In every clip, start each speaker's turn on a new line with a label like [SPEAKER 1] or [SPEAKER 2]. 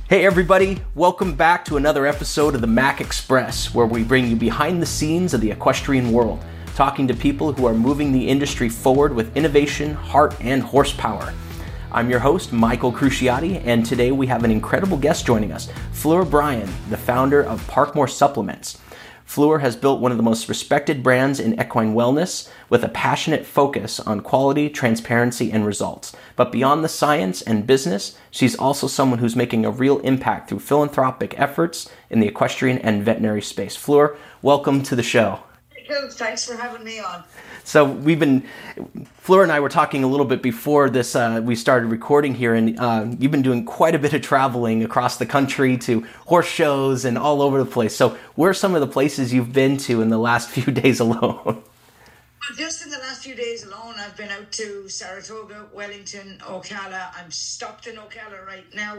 [SPEAKER 1] Hey everybody, welcome back to another episode of the Mac Express, where we bring you behind the scenes of the equestrian world, talking to people who are moving the industry forward with innovation, heart, and horsepower. I'm your host, Michael Cruciati, and today we have an incredible guest joining us, Fleur Bryan, the founder of Parkmore Supplements. Fleur has built one of the most respected brands in equine wellness with a passionate focus on quality, transparency, and results. But beyond the science and business, she's also someone who's making a real impact through philanthropic efforts in the equestrian and veterinary space. Fleur, welcome to the show.
[SPEAKER 2] Good. Thanks for having me on.
[SPEAKER 1] So Fleur and I were talking a little bit before this, we started recording here, and you've been doing quite a bit of traveling across the country to horse shows and all over the place. So where are some of the places you've been to in the last few days alone?
[SPEAKER 2] Just in the last few days alone, I've been out to Saratoga, Wellington, Ocala. I'm stopped in Ocala right now.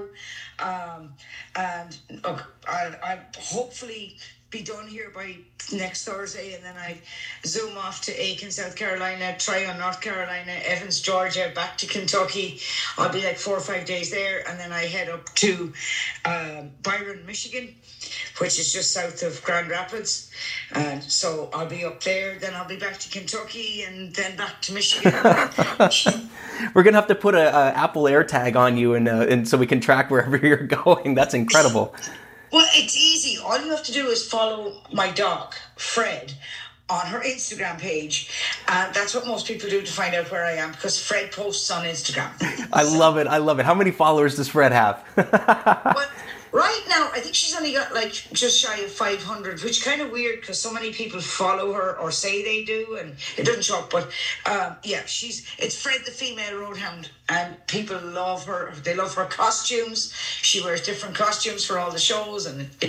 [SPEAKER 2] And I'll hopefully be done here by next Thursday, and then I zoom off to Aiken, South Carolina, Tryon, North Carolina, Evans, Georgia, back to Kentucky. I'll be like 4 or 5 days there, and then I head up to Byron, Michigan, which is just south of Grand Rapids. And so I'll be up there, then I'll be back to Kentucky, and then back to Michigan.
[SPEAKER 1] We're going to have to put a Apple AirTag on you and so we can track wherever you're going. That's incredible.
[SPEAKER 2] Well, it's easy. All you have to do is follow my dog, Fred, on her Instagram page. And that's what most people do to find out where I am, because Fred posts on Instagram.
[SPEAKER 1] I love it. How many followers does Fred have?
[SPEAKER 2] Well, right now, I think she's only got like just shy of 500, which is kind of weird because so many people follow her or say they do, and it doesn't show up. But it's Fred the female roadhound, and people love her. They love her costumes. She wears different costumes for all the shows, and it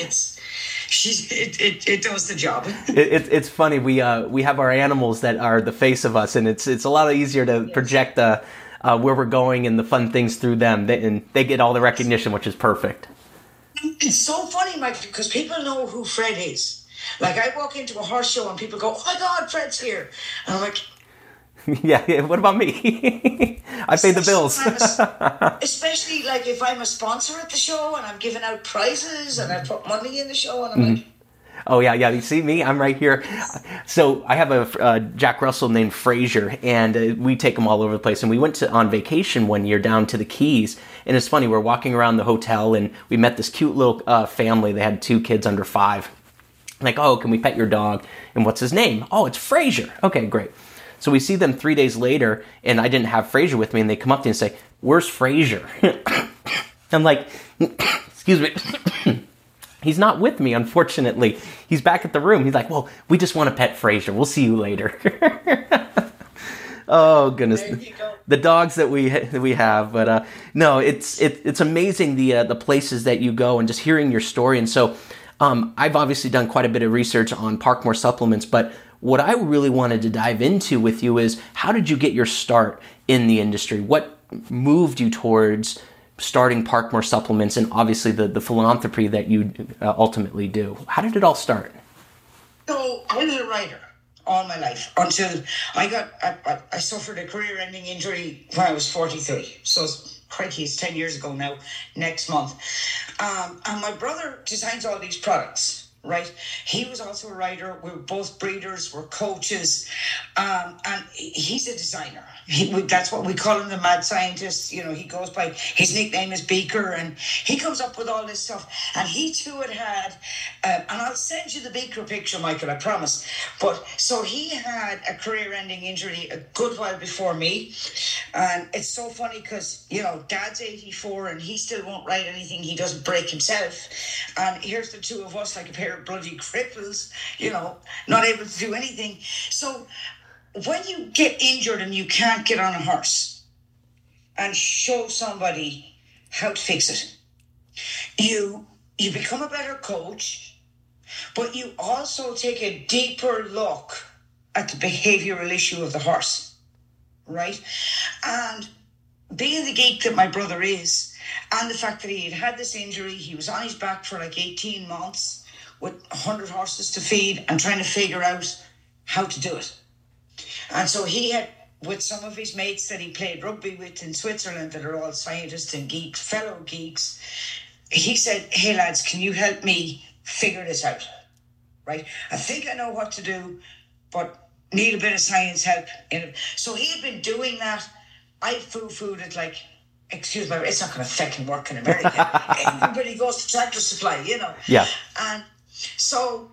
[SPEAKER 2] does the job.
[SPEAKER 1] It's funny. We have our animals that are the face of us, and it's a lot easier to project where we're going and the fun things through them, and they get all the recognition, which is perfect.
[SPEAKER 2] It's so funny, Mike, because people know who Fred is. Like, I walk into a horse show and people go, "Oh my God, Fred's here," and I'm like,
[SPEAKER 1] "Yeah. What about me? I pay the bills."
[SPEAKER 2] Especially like if I'm a sponsor at the show and I'm giving out prizes and I put money in the show, and I'm like,
[SPEAKER 1] "Oh yeah. You see me? I'm right here." So I have a Jack Russell named Frazier, and we take him all over the place. And we went on vacation one year down to the Keys, and it's funny. We're walking around the hotel, and we met this cute little family. They had 2 kids under 5. Like, "Oh, can we pet your dog? And what's his name?" "Oh, it's Frazier." "Okay, great." So we see them 3 days later, and I didn't have Frazier with me, and they come up to me and say, "Where's Frazier?" I'm like, "Excuse me." "He's not with me, unfortunately. He's back at the room." He's like, "Well, we just want to pet Frazier. We'll see you later." Oh goodness, the dogs that we have. But no, it's amazing the places that you go and just hearing your story. And so I've obviously done quite a bit of research on Parkmore Supplements, but what I really wanted to dive into with you is, how did you get your start in the industry? What moved you towards starting Parkmore Supplements, and obviously the philanthropy that you ultimately do? How did it all start?
[SPEAKER 2] So I was a writer all my life until I suffered a career-ending injury when I was 43. So crikey, it's 10 years ago now, next month. And my brother designs all these products, right? He was also a writer. We were both breeders, we're coaches, and he's a designer. That's what we call him, the mad scientist. You know, he goes by, his nickname is Beaker, and he comes up with all this stuff. And he too had and I'll send you the Beaker picture, Michael, I promise. But so he had a career-ending injury a good while before me. And it's so funny because, you know, Dad's 84 and he still won't write anything he doesn't break himself. And here's the two of us like a pair of bloody cripples, you know, not able to do anything. So when you get injured and you can't get on a horse and show somebody how to fix it, you become a better coach, but you also take a deeper look at the behavioral issue of the horse, right? And being the geek that my brother is, and the fact that he had this injury, he was on his back for like 18 months with 100 horses to feed and trying to figure out how to do it. And so he had, with some of his mates that he played rugby with in Switzerland that are all scientists and geeks, fellow geeks, he said, "Hey lads, can you help me figure this out? Right? I think I know what to do, but need a bit of science help." So he had been doing that. I foo-fooed it like, excuse me, it's not going to fucking work in America. Everybody goes to Tractor Supply,
[SPEAKER 1] Yeah.
[SPEAKER 2] And so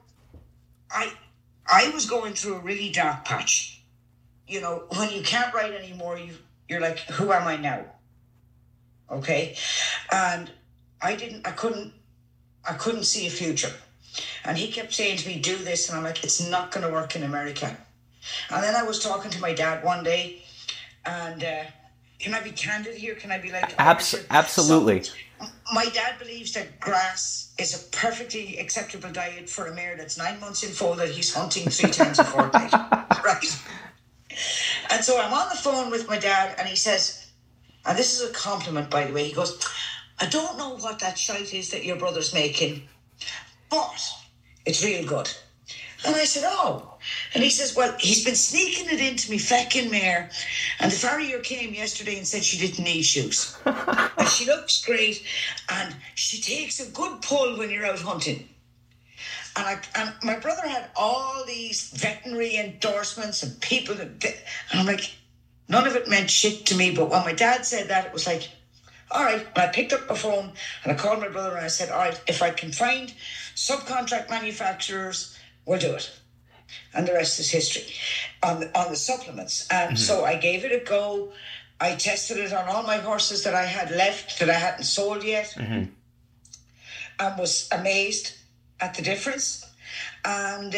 [SPEAKER 2] I was going through a really dark patch. When you can't write anymore, you're like, who am I now? Okay. And I couldn't see a future. And he kept saying to me, do this. And I'm like, it's not going to work in America. And then I was talking to my dad one day, and can I be candid here? Can I be like...
[SPEAKER 1] Absolutely.
[SPEAKER 2] So, my dad believes that grass is a perfectly acceptable diet for a mare that's 9 months in foal that he's hunting 3 times a fortnight. Right? And so I'm on the phone with my dad, and he says, and this is a compliment, by the way, he goes, I don't know what that shite is that your brother's making, but it's real good. And I said, oh. And he says, well, he's been sneaking it into me feckin' mare, and the farrier came yesterday and said she didn't need shoes. And she looks great, and she takes a good pull when you're out hunting. And my brother had all these veterinary endorsements and people and I'm like, none of it meant shit to me. But when my dad said that, it was like, all right. And I picked up my phone and I called my brother and I said, all right, if I can find subcontract manufacturers, we'll do it. And the rest is history on the supplements. And so I gave it a go. I tested it on all my horses that I had left that I hadn't sold yet, and was amazed at the difference, and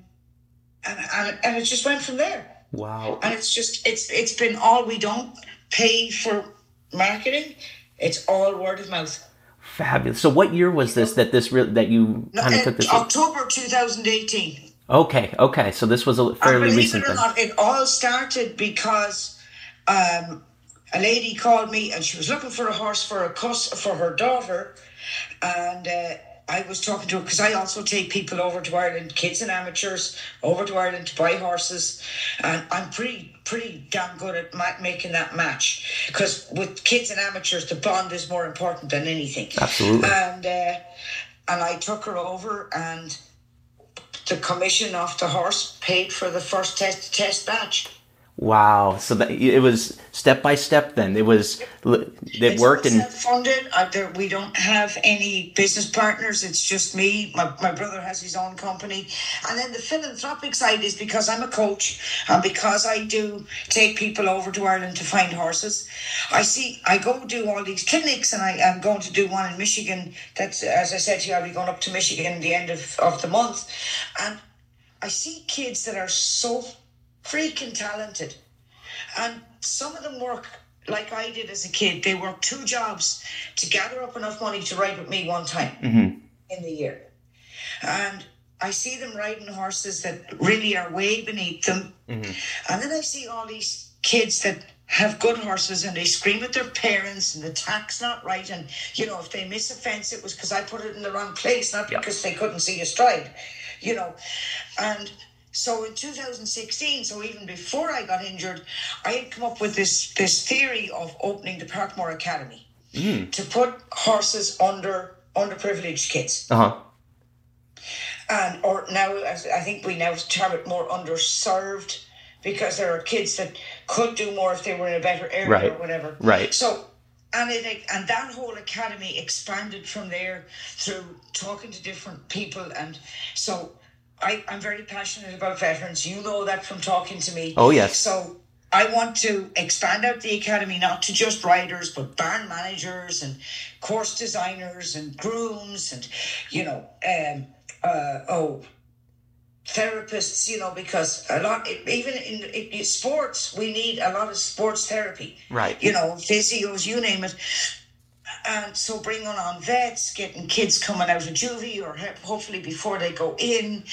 [SPEAKER 2] it just went from there.
[SPEAKER 1] Wow!
[SPEAKER 2] And it's been all, we don't pay for marketing; it's all word of mouth.
[SPEAKER 1] Fabulous. So, what year was this that you kind of took this?
[SPEAKER 2] October 2018.
[SPEAKER 1] Okay. So this was a fairly recent thing.
[SPEAKER 2] Believe it or not, it all started because a lady called me and she was looking for a horse for her daughter, and I was talking to her because I also take people over to Ireland, kids and amateurs, over to Ireland to buy horses, and I'm pretty damn good at making that match, because with kids and amateurs the bond is more important than anything.
[SPEAKER 1] Absolutely.
[SPEAKER 2] And I took her over, and the commission of the horse paid for the first test batch.
[SPEAKER 1] Wow! So it was step by step. Then it worked.
[SPEAKER 2] It's self-funded. We don't have any business partners. It's just me. My brother has his own company, and then the philanthropic side is because I'm a coach and because I do take people over to Ireland to find horses. I go do all these clinics, and I'm going to do one in Michigan. That's, as I said to you, I'll be going up to Michigan at the end of the month, and I see kids that are so freaking talented, and some of them work like I did as a kid. They work 2 jobs to gather up enough money to ride with me one time in the year, and I see them riding horses that really are way beneath them, and then I see all these kids that have good horses and they scream at their parents and the tack's not right, and if they miss a fence, it was because I put it in the wrong place, not because they couldn't see a stride, and so in 2016, so even before I got injured, I had come up with this theory of opening the Parkmore Academy to put horses under underprivileged kids. Or now, I think we now term it more underserved, because there are kids that could do more if they were in a better area or whatever.
[SPEAKER 1] Right.
[SPEAKER 2] So, and that whole academy expanded from there through talking to different people, and so I'm very passionate about veterans. You know that from talking to me.
[SPEAKER 1] Oh, yes.
[SPEAKER 2] So I want to expand out the academy, not to just riders, but barn managers and course designers and grooms and, therapists, because a lot, even in sports, we need a lot of sports therapy.
[SPEAKER 1] Right.
[SPEAKER 2] Physios, you name it. And so bringing on vets, getting kids coming out of juvie, or hopefully before they go in,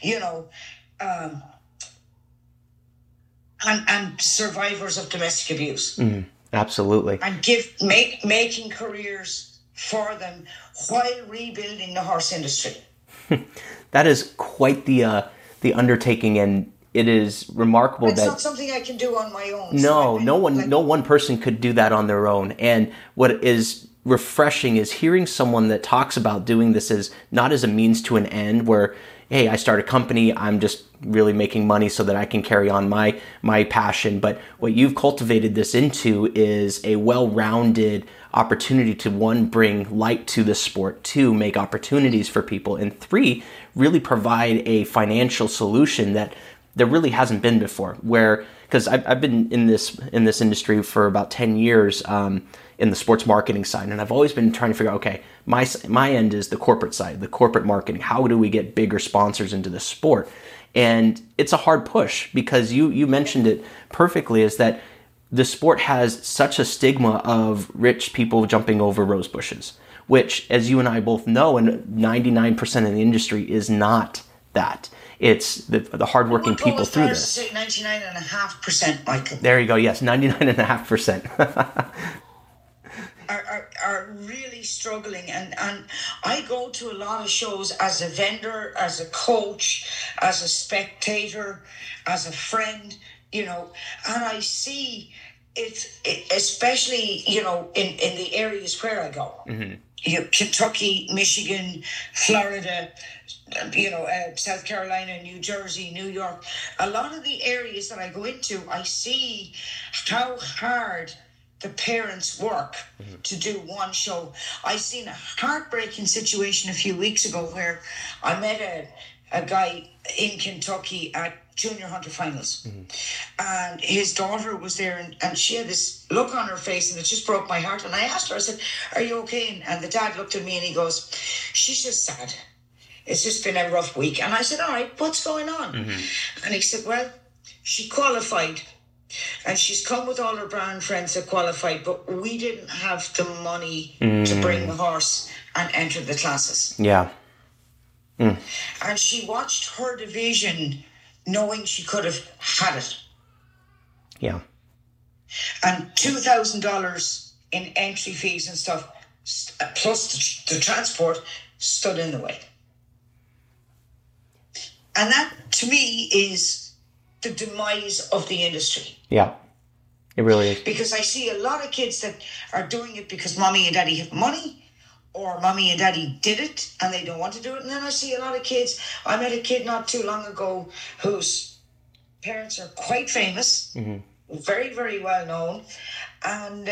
[SPEAKER 2] and survivors of domestic abuse.
[SPEAKER 1] Absolutely.
[SPEAKER 2] And making careers for them while rebuilding the horse industry.
[SPEAKER 1] That is quite the undertaking, and it is remarkable.
[SPEAKER 2] It's not something I can do on my own.
[SPEAKER 1] No one person could do that on their own. And what is refreshing is hearing someone that talks about doing this as not as a means to an end where, hey, I start a company, I'm just really making money so that I can carry on my passion. But what you've cultivated this into is a well-rounded opportunity to, one, bring light to the sport, two, make opportunities for people, and three, really provide a financial solution that there really hasn't been before. Where, because I've been in this industry for about 10 years, in the sports marketing side. And I've always been trying to figure out, okay, my end is the corporate side, the corporate marketing. How do we get bigger sponsors into the sport? And it's a hard push because you mentioned it perfectly, is that the sport has such a stigma of rich people jumping over rose bushes, which, as you and I both know, and 99% of the industry is not that. It's the hardworking people through this.
[SPEAKER 2] 99.5%, Michael.
[SPEAKER 1] There you go. Yes, 99.5%.
[SPEAKER 2] Are really struggling, and I go to a lot of shows as a vendor, as a coach, as a spectator, as a friend, and I see it especially, in the areas where I go. Mm-hmm. Kentucky, Michigan, Florida, South Carolina, New Jersey, New York. A lot of the areas that I go into, I see how hard the parents work to do one show. I seen a heartbreaking situation a few weeks ago where I met a guy in Kentucky at Junior Hunter Finals. And his daughter was there, and she had this look on her face, and it just broke my heart. And I asked her, I said, "Are you okay?" And the dad looked at me and he goes, "She's just sad. It's just been a rough week." And I said, "All right, what's going on?" And he said, "Well, she qualified, and she's come with all her brand friends that qualified, but we didn't have the money to bring the horse and enter the classes."
[SPEAKER 1] Yeah.
[SPEAKER 2] And she watched her division knowing she could have had it.
[SPEAKER 1] Yeah.
[SPEAKER 2] And $2,000 in entry fees and stuff, plus the transport, stood in the way. And that, to me, is the demise of the industry.
[SPEAKER 1] Yeah, it really is.
[SPEAKER 2] Because I see a lot of kids that are doing it because mommy and daddy have money, or mommy and daddy did it and they don't want to do it. And then I see a lot of kids. I met a kid not too long ago whose parents are quite famous, very, very well known. And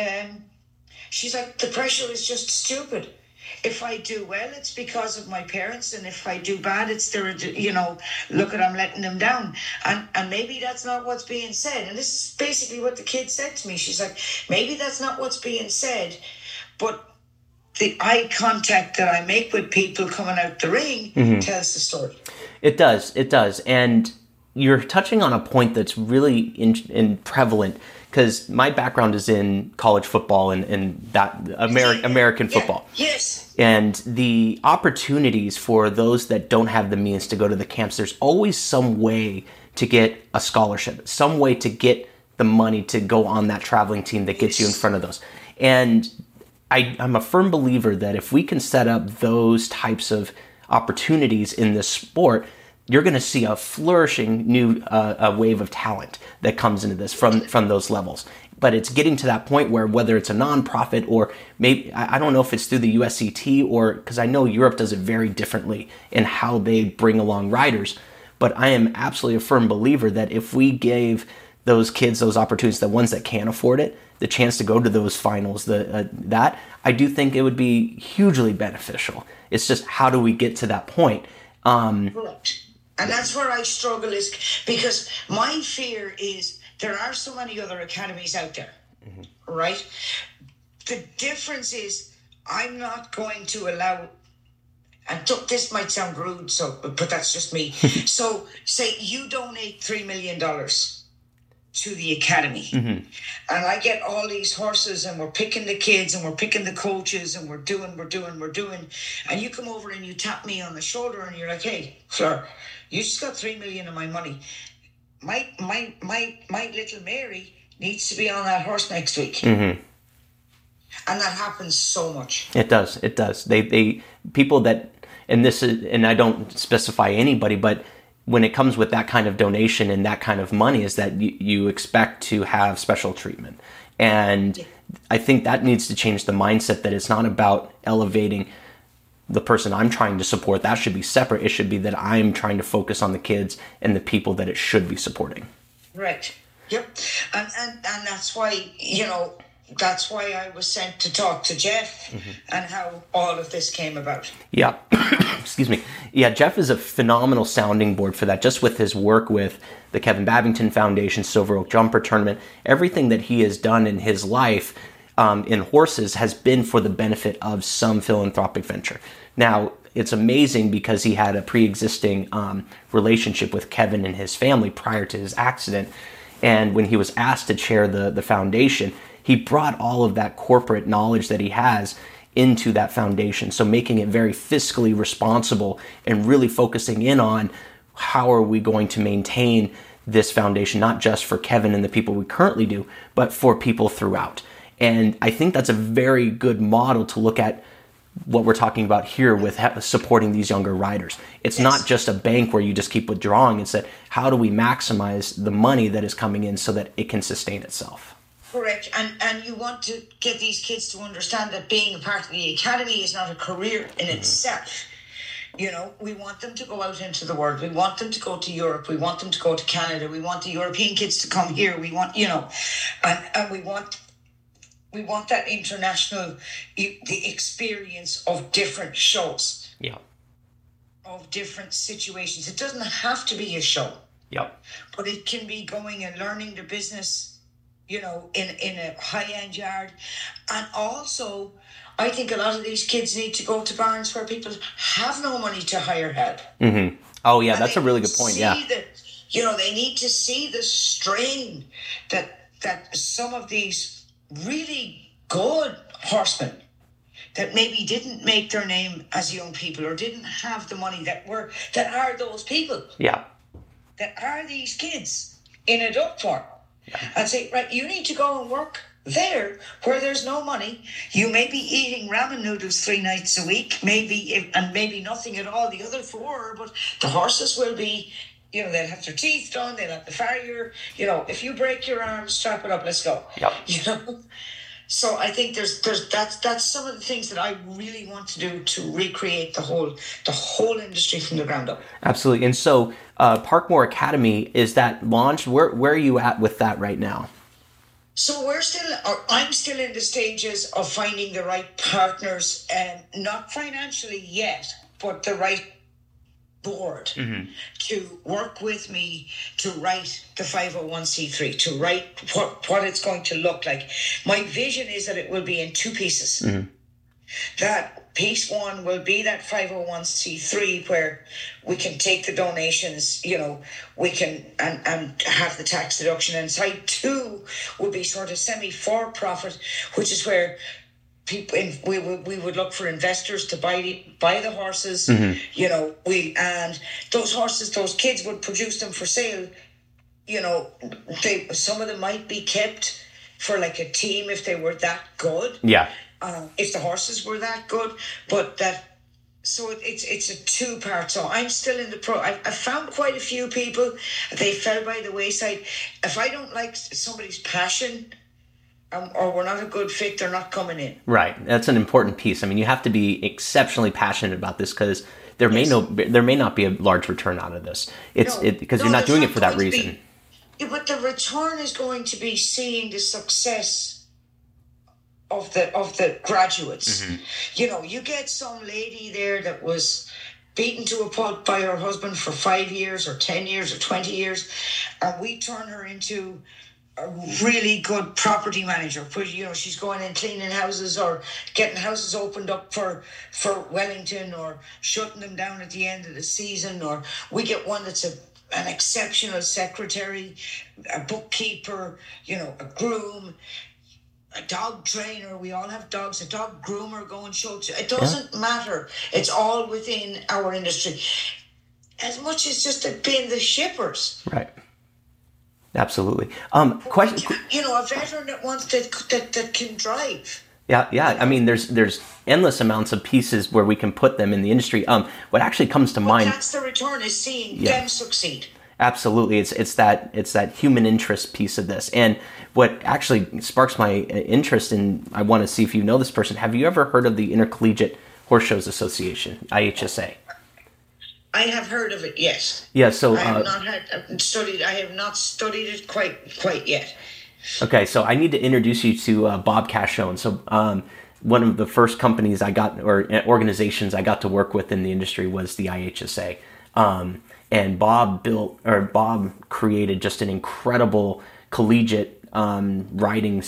[SPEAKER 2] she's like, the pressure is just stupid. If I do well, it's because of my parents. And if I do bad, it's their, look at, I'm letting them down. And maybe that's not what's being said. And this is basically what the kid said to me. She's like, maybe that's not what's being said, but the eye contact that I make with people coming out the ring tells the story.
[SPEAKER 1] It does. And you're touching on a point that's really in prevalent, because my background is in college football and that American football.
[SPEAKER 2] Yes.
[SPEAKER 1] And the opportunities for those that don't have the means to go to the camps, there's always some way to get a scholarship, some way to get the money to go on that traveling team that gets you in front of those. And I'm a firm believer that if we can set up those types of opportunities in this sport, you're going to see a flourishing new wave of talent that comes into this from those levels. But it's getting to that point where, whether it's a nonprofit or maybe, I don't know if it's through the USCT, or because I know Europe does it very differently in how they bring along riders. But I am absolutely a firm believer that if we gave those kids those opportunities, the ones that can't afford it, the chance to go to those finals, that I do think it would be hugely beneficial. It's just, how do we get to that point?
[SPEAKER 2] Correct. And that's where I struggle, is because my fear is there are so many other academies out there, right? The difference is I'm not going to allow, and this might sound rude, but that's just me. So say you donate $3 million to the academy, and I get all these horses, and we're picking the kids, and we're picking the coaches, and we're doing, and you come over and you tap me on the shoulder, and you're like, "Hey, Fleur, you just got $3 million of my money. My little Mary needs to be on that horse next week." And that happens so much.
[SPEAKER 1] It does. They people that, and this is, and I don't specify anybody, but when it comes with that kind of donation and that kind of money, is that you expect to have special treatment. And I think that needs to change the mindset that it's not about elevating the person I'm trying to support. That should be separate. It should be that I'm trying to focus on the kids and the people that it should be supporting.
[SPEAKER 2] Right. Yep. And that's why, that's why I was sent to talk to Jeff and how all of this came about.
[SPEAKER 1] Yeah. Excuse me. Yeah, Jeff is a phenomenal sounding board for that, just with his work with the Kevin Babington Foundation, Silver Oak Jumper Tournament. Everything that he has done in his life in horses has been for the benefit of some philanthropic venture. Now, it's amazing because he had a pre-existing relationship with Kevin and his family prior to his accident. And when he was asked to chair the foundation, he brought all of that corporate knowledge that he has into that foundation. So making it very fiscally responsible and really focusing in on how are we going to maintain this foundation, not just for Kevin and the people we currently do, but for people throughout. And I think that's a very good model to look at what we're talking about here with supporting these younger riders. It's not just a bank where you just keep withdrawing. It's that how do we maximize the money that is coming in so that it can sustain itself?
[SPEAKER 2] Correct. And you want to get these kids to understand that being a part of the academy is not a career in itself. We want them to go out into the world. We want them to go to Europe. We want them to go to Canada. We want the European kids to come here. We want, and we want that international, the experience of different shows.
[SPEAKER 1] Yeah.
[SPEAKER 2] Of different situations. It doesn't have to be a show.
[SPEAKER 1] Yep.
[SPEAKER 2] But it can be going and learning the business, in a high-end yard. And also, I think a lot of these kids need to go to barns where people have no money to hire help.
[SPEAKER 1] Mm-hmm. Oh, yeah, that's a really good point, yeah.
[SPEAKER 2] They need to see the strain that some of these really good horsemen that maybe didn't make their name as young people or didn't have the money that are those people.
[SPEAKER 1] Yeah.
[SPEAKER 2] That are these kids in a duck farm. Yeah. And say, right, you need to go and work there where there's no money. You may be eating ramen noodles 3 nights a week, maybe nothing at all the other 4, but the horses will be, they'll have their teeth done, they'll have the farrier, if you break your arm, strap it up, let's go.
[SPEAKER 1] Yep.
[SPEAKER 2] So I think that's some of the things that I really want to do to recreate the whole industry from the ground up.
[SPEAKER 1] Absolutely. And so Parkmore Academy, is that launched? Where are you at with that right now?
[SPEAKER 2] So I'm still in the stages of finding the right partners, not financially yet, but the right board to work with me to write the 501c3, to write what it's going to look like. My vision is that it will be in 2 pieces. That piece 1 will be that 501c3 where we can take the donations, we can and have the tax deduction. And side 2 will be sort of semi-for-profit, which is where people we would look for investors to buy the horses. And those horses, those kids would produce them for sale. Some of them might be kept for like a team if they were that good.
[SPEAKER 1] Yeah.
[SPEAKER 2] If the horses were that good, but so it's a 2-part. So I'm still in the I found quite a few people. They fell by the wayside. If I don't like somebody's passion, or we're not a good fit, they're not coming in.
[SPEAKER 1] Right. That's an important piece. I mean, you have to be exceptionally passionate about this because there may not be a large return out of this. Because you're not doing it for that reason.
[SPEAKER 2] But the return is going to be seeing the success of the graduates. You get some lady there that was beaten to a pulp by her husband for 5 years or 10 years or 20 years, and we turn her into a really good property manager. She's going in cleaning houses or getting houses opened up for Wellington or shutting them down at the end of the season. Or we get one that's an exceptional secretary, a bookkeeper, a groom, a dog trainer. We all have dogs. A dog groomer going shows. It doesn't matter. It's all within our industry. As much as just being the shippers.
[SPEAKER 1] Right. Absolutely.
[SPEAKER 2] Question. A veteran that wants that can drive.
[SPEAKER 1] Yeah. I mean, there's endless amounts of pieces where we can put them in the industry. What actually comes to mind.
[SPEAKER 2] That's the return, is seeing them succeed.
[SPEAKER 1] Absolutely. It's that human interest piece of this. And what actually sparks my interest, and I want to see if you know this person. Have you ever heard of the Intercollegiate Horse Shows Association, IHSA?
[SPEAKER 2] I have heard of it, yes.
[SPEAKER 1] Yeah, so
[SPEAKER 2] I have not studied it quite yet.
[SPEAKER 1] Okay, so I need to introduce you to Bob Cashone. So one of the first companies I got, or organizations I got to work with in the industry, was the IHSA. And Bob created just an incredible collegiate riding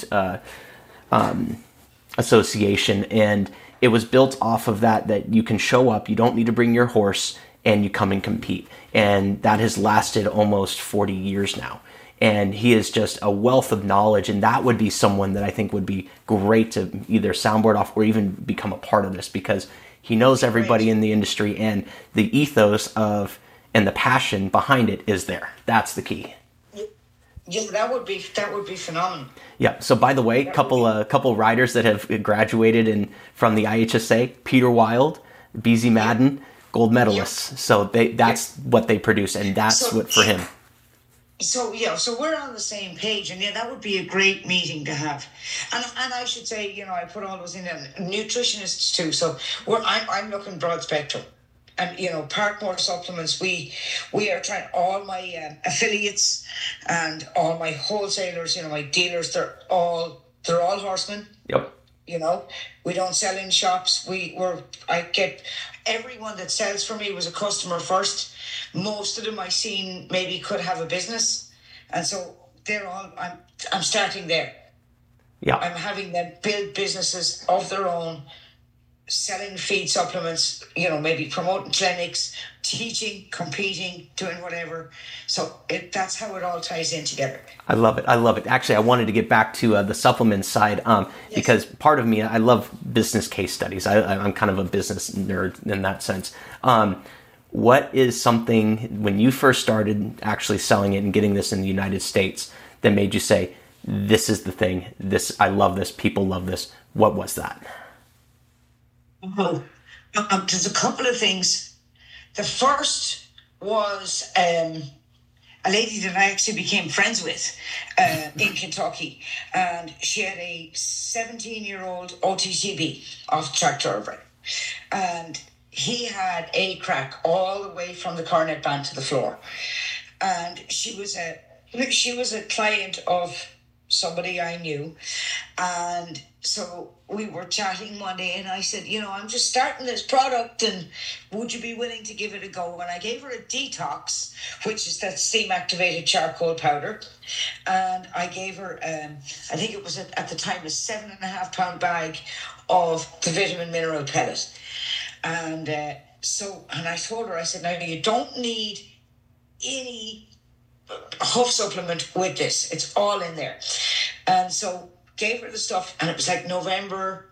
[SPEAKER 1] association, and it was built off of that you can show up, you don't need to bring your horse, and you come and compete. And that has lasted almost 40 years now. And he is just a wealth of knowledge, and that would be someone that I think would be great to either soundboard off or even become a part of this, because he knows everybody in the industry, and the ethos of and the passion behind it is there. That's the key.
[SPEAKER 2] Yeah, that would be phenomenal.
[SPEAKER 1] Yeah. So by the way, couple riders that have graduated from the IHSA: Peter Wild, BZ Madden, gold medalists. Yep. So that's what they produce, and that's what for him.
[SPEAKER 2] So we're on the same page, and that would be a great meeting to have. And I should say, I put all those in nutritionists too. So I'm looking broad spectrum, and Parkmore Supplements. We are trying, all my affiliates and all my wholesalers. My dealers. They're all horsemen.
[SPEAKER 1] Yep.
[SPEAKER 2] We don't sell in shops. I get everyone that sells for me was a customer first. Most of them I seen maybe could have a business, and so they're all. I'm starting there.
[SPEAKER 1] Yeah.
[SPEAKER 2] I'm having them build businesses of their own, selling feed supplements. Maybe promoting clinics, teaching, competing, doing whatever. So that's how it all ties in together.
[SPEAKER 1] I love it. Actually, I wanted to get back to the supplement side because part of me, I love business case studies. I'm kind of a business nerd in that sense. What is something, when you first started actually selling it and getting this in the United States, that made you say, this is the thing, I love this, people love this? What was that?
[SPEAKER 2] There's a couple of things. The first was a lady that I actually became friends with in Kentucky, and she had a 17-year-old OTCB, off track thoroughbred, and he had a crack all the way from the cornet band to the floor, and she was a client of somebody I knew, and so we were chatting one day, and I said, I'm just starting this product, and would you be willing to give it a go? And I gave her a detox, which is that steam activated charcoal powder, and I gave her I think it was at the time a 7.5 pound bag of the vitamin mineral pellet. And and I told her, I said, now you don't need any hoof supplement with this. It's all in there. And so gave her the stuff, and it was like November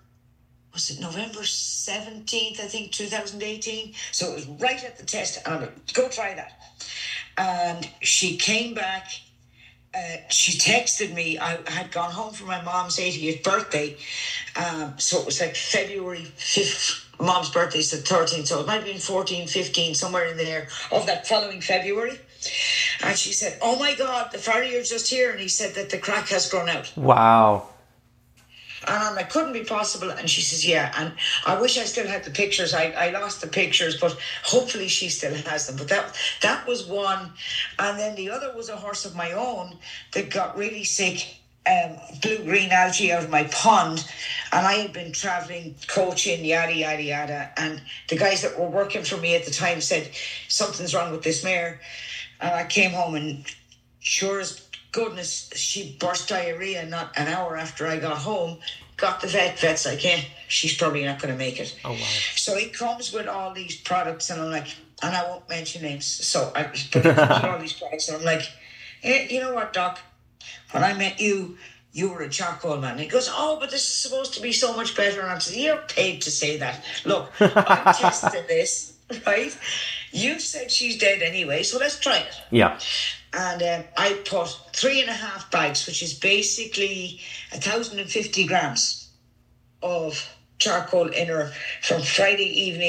[SPEAKER 2] 17th, I think, 2018. So it was right at the test, and I'm like, go try that. And she came back. She texted me. I had gone home for my mom's 80th birthday. So it was like February 5th. Mom's birthday is the 13th, so it might have been 14, 15, somewhere in there of that following February. And she said, oh my God, the farrier's just here, and he said that the crack has grown out.
[SPEAKER 1] Wow.
[SPEAKER 2] And I'm like, couldn't be possible. And she says, yeah. And I wish I still had the pictures. I lost the pictures, but hopefully she still has them. But that was one. And then the other was a horse of my own that got really sick. Blue-green algae out of my pond, and I had been traveling, coaching, yada yada yada, and the guys that were working for me at the time said something's wrong with this mare, and I came home, and sure as goodness she burst diarrhea not an hour after I got home. Got the vet's like, she's probably not going to make it.
[SPEAKER 1] Oh wow.
[SPEAKER 2] So it comes with all these products, and I'm like, and I won't mention names, so it comes with all these products, and I'm like, you know what, Doc, when I met you, you were a charcoal man. And he goes, oh, but this is supposed to be so much better. And I'm saying, you're paid to say that. Look, I'm testing this, right? You've said she's dead anyway, so let's try it.
[SPEAKER 1] Yeah.
[SPEAKER 2] And I put 3.5 bags, which is basically 1,050 grams of charcoal in her from Friday evening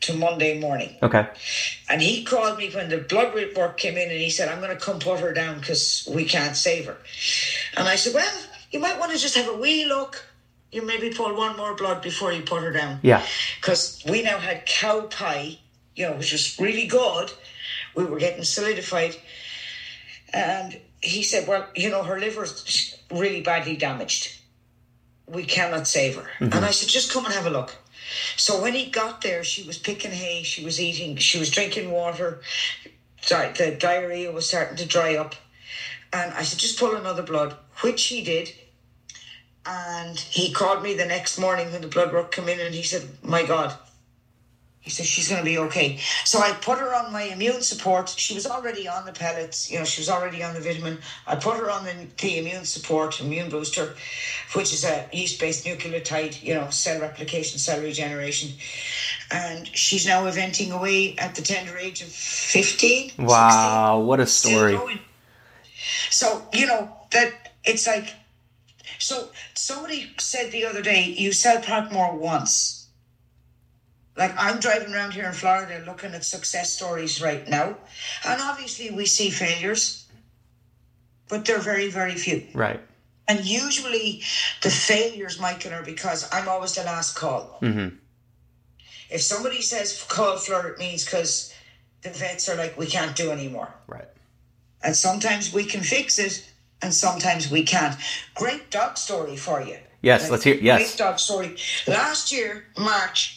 [SPEAKER 2] to Monday morning.
[SPEAKER 1] Okay.
[SPEAKER 2] And he called me when the blood work came in, and he said, I'm going to come put her down because we can't save her. And I said, well, you might want to just have a wee look. You maybe pull one more blood before you put her down.
[SPEAKER 1] Yeah.
[SPEAKER 2] Because we now had cow pie, which was really good. We were getting solidified. And he said, well, her liver's really badly damaged. We cannot save her. Mm-hmm. And I said, just come and have a look. So when he got there, she was picking hay, she was eating, she was drinking water. Sorry, the diarrhea was starting to dry up. And I said, just pull another blood, which he did. And he called me the next morning when the blood work came in, and he said, my God. He said, she's going to be okay. So I put her on my immune support. She was already on the pellets. She was already on the vitamin. I put her on the immune support, immune booster, which is a yeast-based nucleotide, cell replication, cell regeneration. And she's now eventing away at the tender age of 15.
[SPEAKER 1] Wow, 16, what a story.
[SPEAKER 2] So, that it's like, so somebody said the other day, you sell Parkmore once. Like, I'm driving around here in Florida looking at success stories right now. And obviously we see failures, but they're very, very few.
[SPEAKER 1] Right.
[SPEAKER 2] And usually the failures, Michael, are because I'm always the last call.
[SPEAKER 1] Mm-hmm.
[SPEAKER 2] If somebody says call Fleur, it means because the vets are like, we can't do anymore.
[SPEAKER 1] Right. And
[SPEAKER 2] sometimes we can fix it, and sometimes we can't. Great dog story for you.
[SPEAKER 1] Yes, let's hear. Yes.
[SPEAKER 2] Great dog story. Last year, March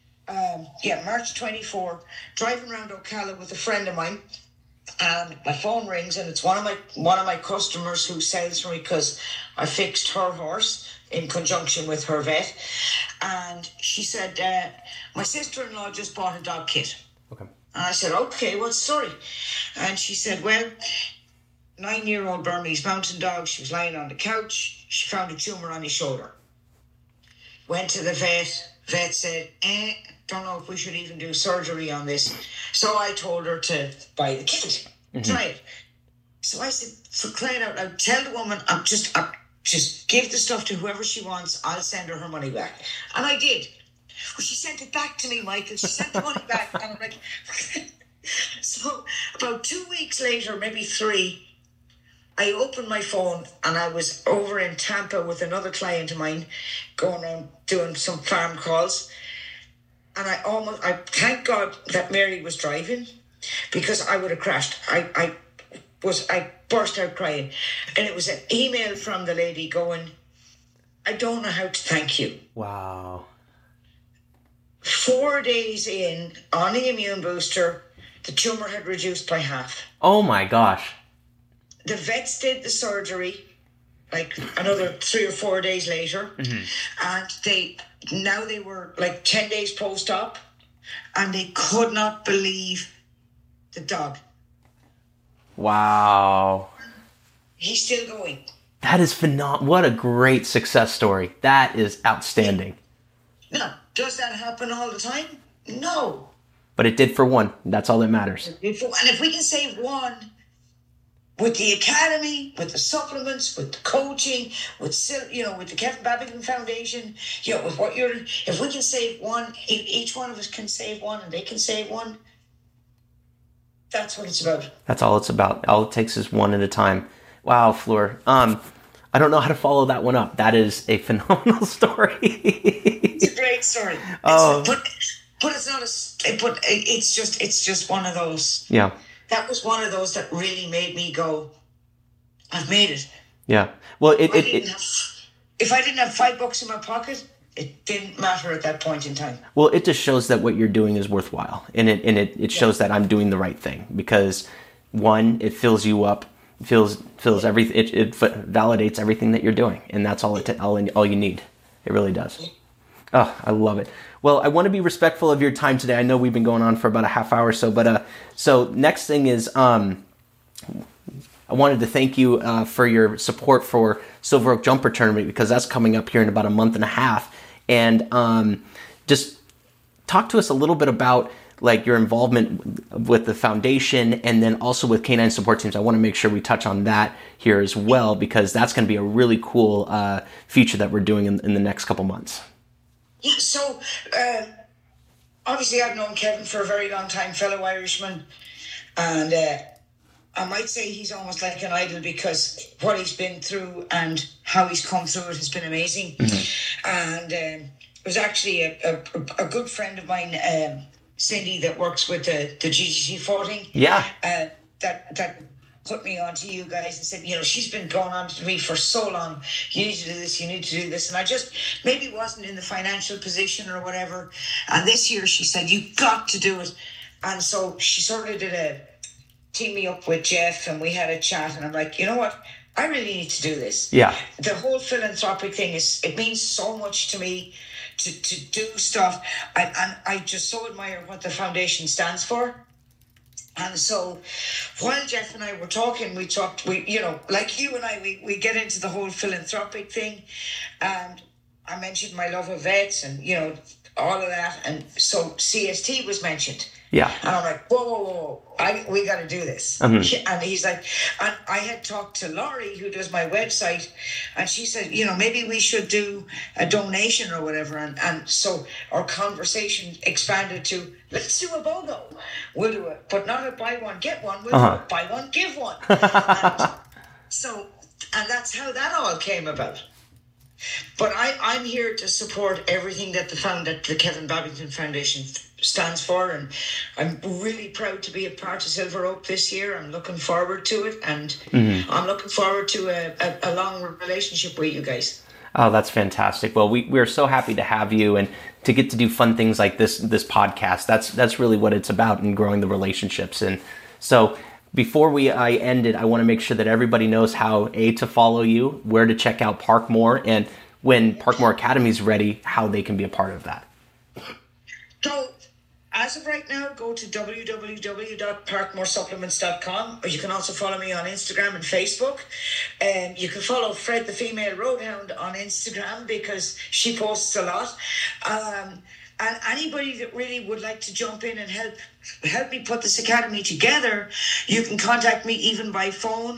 [SPEAKER 2] 24, driving around Ocala with a friend of mine, and my phone rings, and it's one of my customers who sells for me because I fixed her horse in conjunction with her vet. And she said, my sister-in-law just bought a dog kit.
[SPEAKER 1] Okay.
[SPEAKER 2] And I said, okay, what's the story? And she said, well, 9-year-old Burmese mountain dog, she was lying on the couch, she found a tumour on his shoulder. Went to the vet said, don't know if we should even do surgery on this. So I told her to buy the kit, try it. So I said, for crying out loud, tell the woman, I'll just give the stuff to whoever she wants, I'll send her money back. And I did. Well, she sent it back to me, Michael. She sent the money back. And I'm like, so about 2 weeks later, maybe 3, I opened my phone and I was over in Tampa with another client of mine going around doing some farm calls. And I thank God that Mary was driving, because I would have crashed. I burst out crying. And it was an email from the lady going, I don't know how to thank you.
[SPEAKER 1] Wow.
[SPEAKER 2] 4 days in, on the immune booster, the tumour had reduced by half.
[SPEAKER 1] Oh my gosh.
[SPEAKER 2] The vets did the surgery like another 3 or 4 days later. And they were like 10 days post-op, and they could not believe the dog.
[SPEAKER 1] Wow.
[SPEAKER 2] He's still going.
[SPEAKER 1] That is phenomenal. What a great success story. That is outstanding.
[SPEAKER 2] Now, does that happen all the time? No.
[SPEAKER 1] But it did for one. That's all that matters.
[SPEAKER 2] And if we can save one, with the academy, with the supplements, with the coaching, with the Kevin Babington Foundation, with what if we can save one, each one of us can save one, and they can save one. That's what it's about.
[SPEAKER 1] That's all it's about. All it takes is one at a time. Wow, Fleur. I don't know how to follow that one up. That is a phenomenal story.
[SPEAKER 2] It's a great story. But it's not but it's just one of those.
[SPEAKER 1] Yeah.
[SPEAKER 2] That was one of those that really made me go, I've made it.
[SPEAKER 1] Yeah. Well,
[SPEAKER 2] if I didn't have $5 in my pocket, it didn't matter at that point in time.
[SPEAKER 1] Well, it just shows that what you're doing is worthwhile. And it shows that I'm doing the right thing, because one, it fills you up, fills everything. It validates everything that you're doing. And that's all you need. It really does. Oh, I love it. Well, I want to be respectful of your time today. I know we've been going on for about a half hour or so, but so next thing is I wanted to thank you for your support for Silver Oak Jumper Tournament, because that's coming up here in about a month and a half. And just talk to us a little bit about like your involvement with the foundation, and then also with Canine Support Teams. I want to make sure we touch on that here as well, because that's going to be a really cool feature that we're doing in the next couple months.
[SPEAKER 2] Yeah, so obviously I've known Kevin for a very long time, fellow Irishman, and I might say he's almost like an idol because what he's been through and how he's come through it has been amazing. And it was actually a good friend of mine, Cindy, that works with the GGC Forting.
[SPEAKER 1] Yeah.
[SPEAKER 2] That put me on to you guys and said, she's been going on to me for so long. You need to do this, you need to do this. And I just maybe wasn't in the financial position or whatever. And this year she said, you got to do it. And so she sort of did team me up with Jeff, and we had a chat, and I'm like, you know what? I really need to do this.
[SPEAKER 1] Yeah.
[SPEAKER 2] The whole philanthropic thing it means so much to me to do stuff. And I just so admire what the foundation stands for. And so while Jeff and I were talking, we like you and I, we get into the whole philanthropic thing. And I mentioned my love of vets and, all of that. And so CST was mentioned.
[SPEAKER 1] Yeah.
[SPEAKER 2] And I'm like, whoa. We got to do this.
[SPEAKER 1] Mm-hmm.
[SPEAKER 2] And he's like, and I had talked to Laurie, who does my website, and she said, maybe we should do a donation or whatever. And so our conversation expanded to, let's do a BOGO. We'll do it, but not a buy one, get one. We'll do it, buy one, give one. And that's how that all came about. But I'm here to support everything that the Kevin Babington Foundation stands for, and I'm really proud to be a part of Silver Oak this year. I'm looking forward to it, and I'm looking forward to a long relationship with you guys.
[SPEAKER 1] Oh, that's fantastic. Well, we're so happy to have you and to get to do fun things like this podcast. That's really what it's about, in growing the relationships. And so before I end it, I want to make sure that everybody knows how to follow you, where to check out Parkmore, and when Parkmore Academy is ready, how they can be a part of that.
[SPEAKER 2] So, as of right now, go to www.parkmoresupplements.com, or you can also follow me on Instagram and Facebook. You can follow Fred the Female Roadhound on Instagram because she posts a lot. And anybody that really would like to jump in and help me put this academy together, you can contact me even by phone,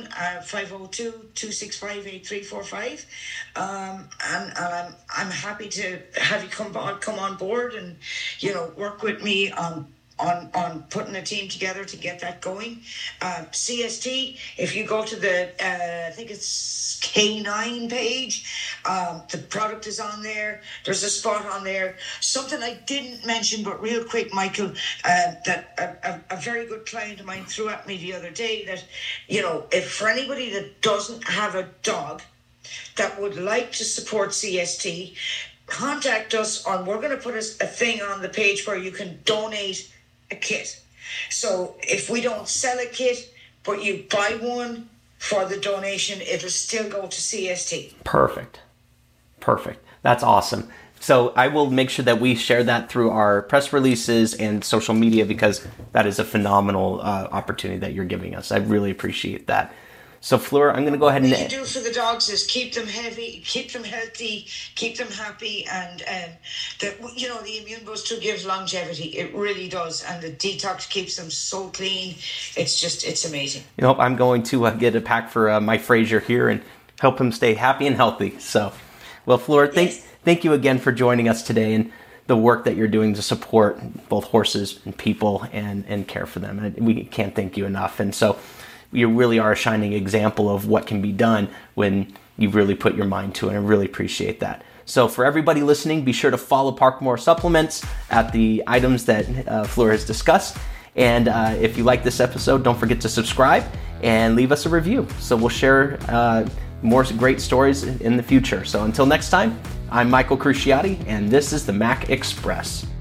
[SPEAKER 2] 502-265-8345. And I'm happy to have you come on board and, work with me on putting a team together to get that going. CST, if you go to the, I think it's K9 page, the product is on there. There's a spot on there. Something I didn't mention, but real quick, Michael, that a very good client of mine threw at me the other day that, if for anybody that doesn't have a dog that would like to support CST, contact us we're going to put a thing on the page where you can donate a kit. So if we don't sell a kit, but you buy one for the donation, it'll still go to CST.
[SPEAKER 1] Perfect. That's awesome. So I will make sure that we share that through our press releases and social media, because that is a phenomenal opportunity that you're giving us. I really appreciate that. So Fleur, I'm going to go ahead and...
[SPEAKER 2] What you do for the dogs is keep them heavy, keep them healthy, keep them happy, and the immune booster gives longevity. It really does, and the detox keeps them so clean. It's amazing.
[SPEAKER 1] I'm going to get a pack for my Fraser here and help him stay happy and healthy. So, well, Fleur, thank you again for joining us today and the work that you're doing to support both horses and people and care for them. We can't thank you enough. And so you really are a shining example of what can be done when you really put your mind to it. I really appreciate that. So for everybody listening, be sure to follow Parkmore Supplements at the items that Fleur has discussed. And if you like this episode, don't forget to subscribe and leave us a review. So we'll share more great stories in the future. So until next time, I'm Michael Cruciati, and this is the Mac Express.